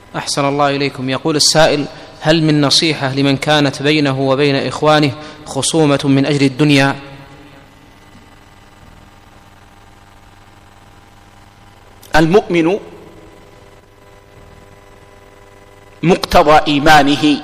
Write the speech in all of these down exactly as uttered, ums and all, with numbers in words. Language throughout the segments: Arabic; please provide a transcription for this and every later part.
أحسن الله إليكم. يقول السائل: هل من نصيحة لمن كانت بينه وبين إخوانه خصومة من أجل الدنيا؟ المؤمن مقتضى إيمانه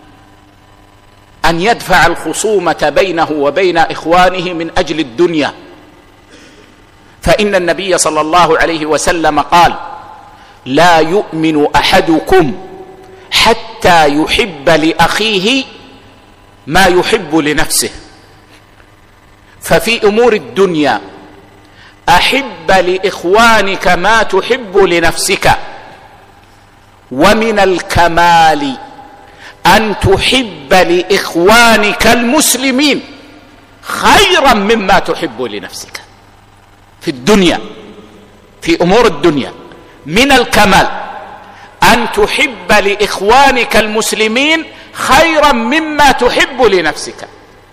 أن يدفع الخصومة بينه وبين إخوانه من أجل الدنيا، فإن النبي صلى الله عليه وسلم قال: لا يؤمن أحدكم حتى يحب لأخيه ما يحب لنفسه. ففي أمور الدنيا أحب لإخوانك ما تحب لنفسك، ومن الكمال أن تحب لإخوانك المسلمين خيرا مما تحب لنفسك. في الدنيا، في أمور الدنيا، من الكمال أن تحب لإخوانك المسلمين خيرا مما تحب لنفسك.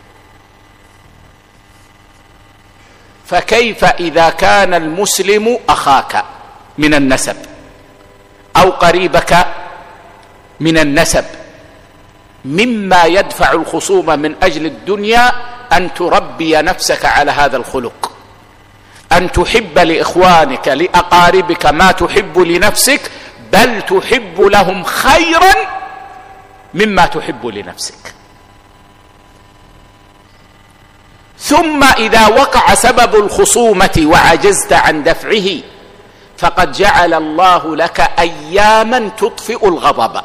فكيف إذا كان المسلم أخاك من النسب أو قريبك من النسب؟ مما يدفع الخصومة من أجل الدنيا أن تربي نفسك على هذا الخلق، أن تحب لإخوانك لأقاربك ما تحب لنفسك، بل تحب لهم خيرا مما تحب لنفسك. ثم إذا وقع سبب الخصومة وعجزت عن دفعه، فقد جعل الله لك أياما تطفئ الغضب،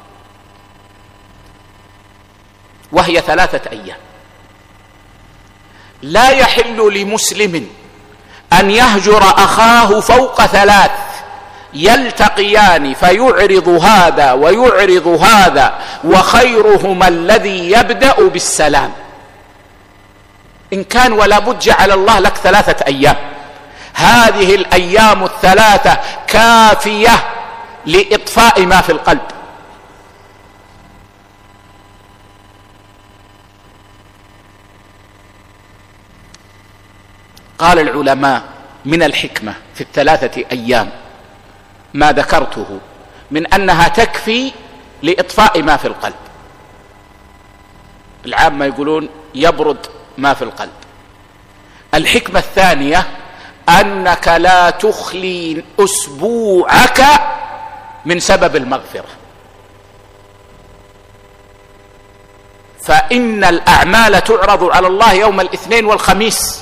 وهي ثلاثة أيام. لا يحل لمسلم أن يهجر أخاه فوق ثلاث يلتقيان فيعرض هذا ويعرض هذا، وخيرهما الذي يبدأ بالسلام. إن كان ولا بد جعل الله لك ثلاثة أيام، هذه الأيام الثلاثة كافية لإطفاء ما في القلب. قال العلماء: من الحكمة في الثلاثة أيام ما ذكرته من أنها تكفي لإطفاء ما في القلب. العامة يقولون يبرد ما في القلب. الحكمة الثانية أنك لا تخلي أسبوعك من سبب المغفرة، فإن الأعمال تعرض على الله يوم الاثنين والخميس،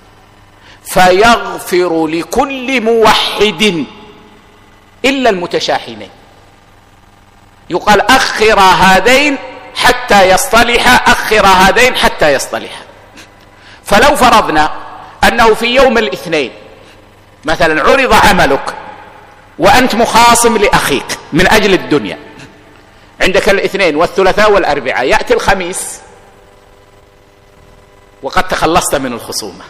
فيغفر لكل موحد إلا المتشاحنين. يقال: أخر هذين حتى يصطلح، أخر هذين حتى يصطلح. فلو فرضنا أنه في يوم الاثنين مثلا عرض عملك وأنت مخاصم لأخيك من أجل الدنيا، عندك الاثنين والثلاثاء والأربعاء، يأتي الخميس وقد تخلصت من الخصومة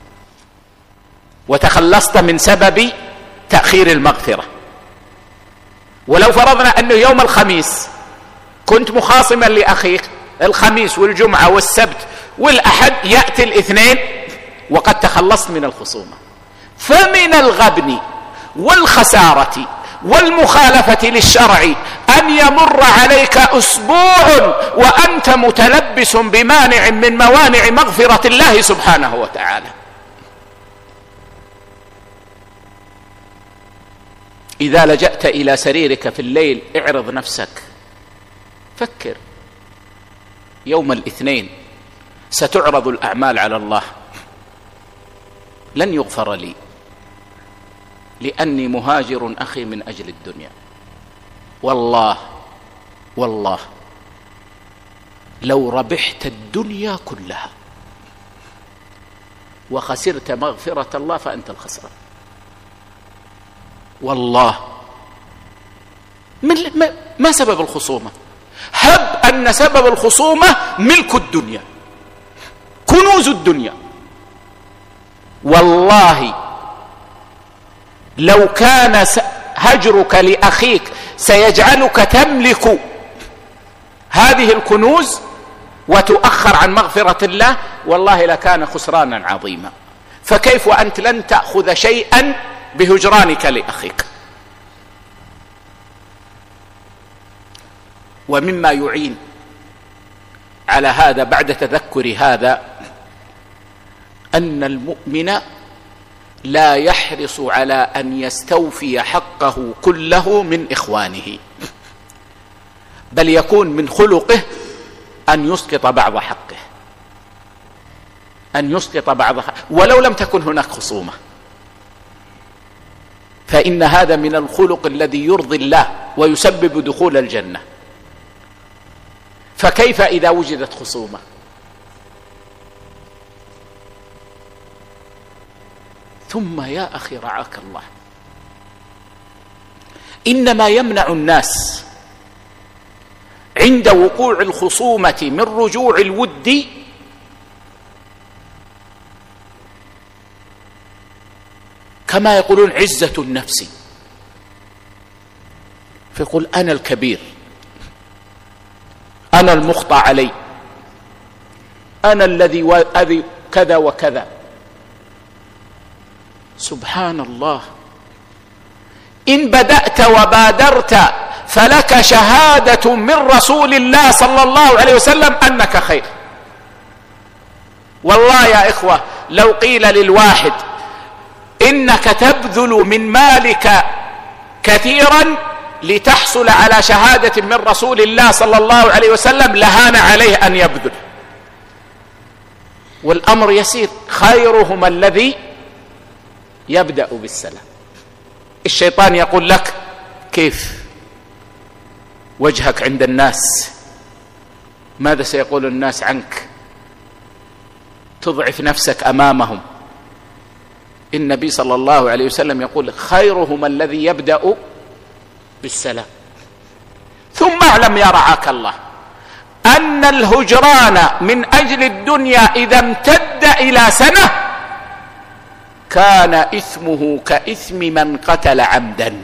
وتخلصت من سبب تأخير المغفرة. ولو فرضنا أنه يوم الخميس كنت مخاصما لأخيك، الخميس والجمعة والسبت والأحد يأتي الاثنين وقد تخلصت من الخصومة. فمن الغبن والخسارة والمخالفة للشرع أن يمر عليك أسبوع وأنت متلبس بمانع من موانع مغفرة الله سبحانه وتعالى. إذا لجأت إلى سريرك في الليل اعرض نفسك، فكر: يوم الاثنين ستعرض الأعمال على الله، لن يغفر لي لأني مهاجر أخي من أجل الدنيا. والله والله لو ربحت الدنيا كلها وخسرت مغفرة الله فأنت الخسران. والله ما سبب الخصومة؟ هب أن سبب الخصومة ملك الدنيا، كنوز الدنيا. والله لو كان هجرك لأخيك سيجعلك تملك هذه الكنوز وتؤخر عن مغفرة الله، والله لكان خسرانا عظيما. فكيف وأنت لن تأخذ شيئا بهجرانك لأخيك؟ ومما يعين على هذا بعد تذكر هذا أن المؤمن لا يحرص على أن يستوفي حقه كله من إخوانه، بل يكون من خلقه أن يسقط بعض حقه، أن يسقط بعض حقه ولو لم تكن هناك خصومة، فإن هذا من الخلق الذي يرضي الله ويسبب دخول الجنة. فكيف إذا وجدت خصومة؟ ثم يا أخي رعاك الله، إنما يمنع الناس عند وقوع الخصومة من رجوع الود كما يقولون عزة النفس، فيقول أنا الكبير، أنا المخطئ علي، أنا الذي كذا وكذا. سبحان الله، إن بدأت وبادرت فلك شهادة من رسول الله صلى الله عليه وسلم أنك خير. والله يا إخوة لو قيل للواحد إنك تبذل من مالك كثيرا لتحصل على شهادة من رسول الله صلى الله عليه وسلم لهان عليه أن يبذل، والأمر يسير، خيرهما الذي يبدأ بالسلام. الشيطان يقول لك كيف وجهك عند الناس، ماذا سيقول الناس عنك، تضعف نفسك أمامهم. النبي صلى الله عليه وسلم يقول خيرهما الذي يبدأ بالسلام. ثم اعلم يا رعاك الله أن الهجران من أجل الدنيا إذا امتد إلى سنة كان إثمه كإثم من قتل عمدا،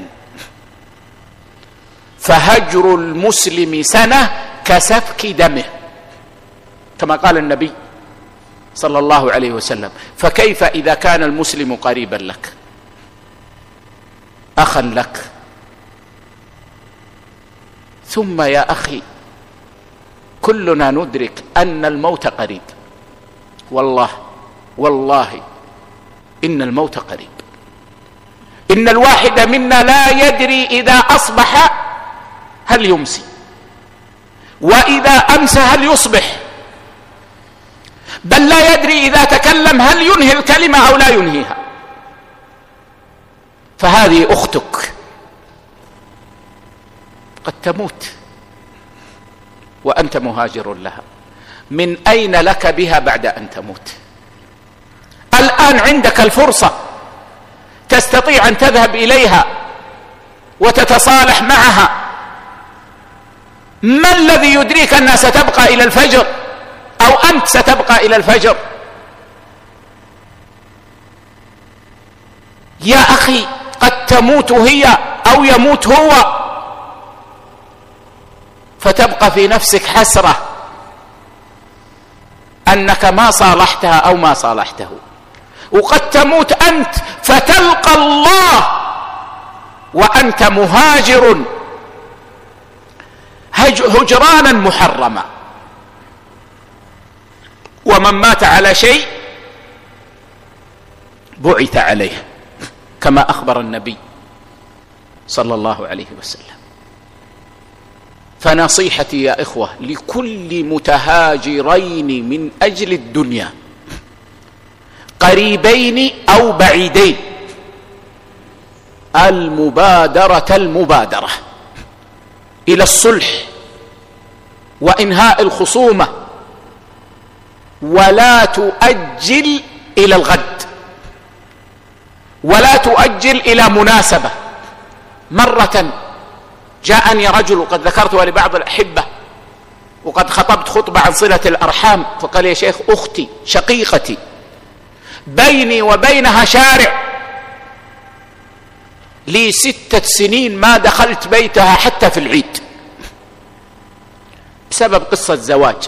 فهجر المسلم سنة كسفك دمه، كما قال النبي صلى الله عليه وسلم. فكيف إذا كان المسلم قريبا لك، أخا لك؟ ثم يا أخي كلنا ندرك أن الموت قريب، والله والله إن الموت قريب. إن الواحد منا لا يدري إذا أصبح هل يمسي، وإذا أمسى هل يصبح، بل لا يدري إذا تكلم هل ينهي الكلمة أو لا ينهيها. فهذه أختك قد تموت وأنت مهاجر لها، من أين لك بها بعد أن تموت؟ الآن عندك الفرصة، تستطيع أن تذهب إليها وتتصالح معها. ما الذي يدريك أنها ستبقى إلى الفجر أو أنت ستبقى إلى الفجر؟ يا أخي قد تموت هي أو يموت هو، فتبقى في نفسك حسرة أنك ما صالحتها أو ما صالحته. وقد تموت أنت فتلقى الله وأنت مهاجر هجرانا محرما. ومن مات على شيء بعث عليه، كما أخبر النبي صلى الله عليه وسلم. فنصيحتي يا إخوة لكل متهاجرين من أجل الدنيا قريبين أو بعيدين، المبادرة المبادرة إلى الصلح وإنهاء الخصومة، ولا تؤجل إلى الغد، ولا تؤجل إلى مناسبة. مرة جاءني رجل، قد ذكرتها لبعض الأحبة، وقد خطبت خطبة عن صلة الأرحام، فقال يا شيخ أختي شقيقتي بيني وبينها شارع، لي ستة سنين ما دخلت بيتها حتى في العيد بسبب قصة زواج.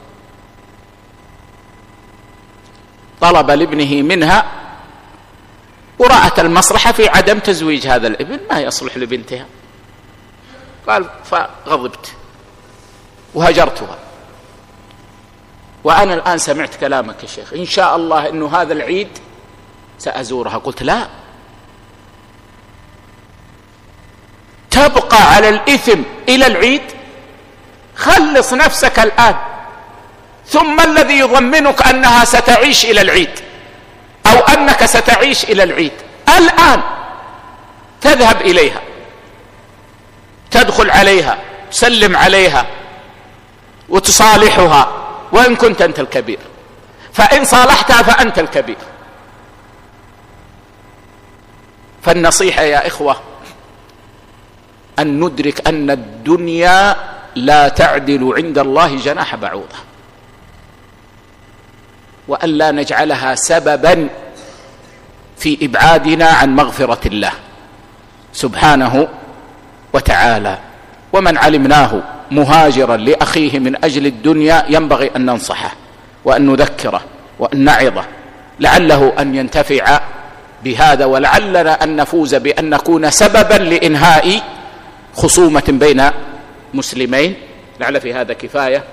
طلب لابنه منها ورأت المصلحة في عدم تزويج هذا الابن، ما يصلح لبنتها. قال فغضبت وهجرتها. وأنا الآن سمعت كلامك يا شيخ، إن شاء الله أنه هذا العيد سأزورها. قلت لا، تبقى على الإثم إلى العيد؟ خلص نفسك الآن، ثم الذي يضمنك أنها ستعيش إلى العيد أو أنك ستعيش إلى العيد. الآن تذهب إليها، تدخل عليها، تسلم عليها وتصالحها، وإن كنت أنت الكبير، فإن صالحتها فأنت الكبير. فالنصيحة يا إخوة أن ندرك أن الدنيا لا تعدل عند الله جناح بعوضة، وأن لا نجعلها سببا في إبعادنا عن مغفرة الله سبحانه وتعالى. ومن علمناه مهاجرا لأخيه من أجل الدنيا ينبغي أن ننصحه وأن نذكره وأن نعظه، لعله أن ينتفع بهذا، ولعلنا أن نفوز بأن نكون سببا لإنهاء خصومة بين مسلمين. لعل في هذا كفاية.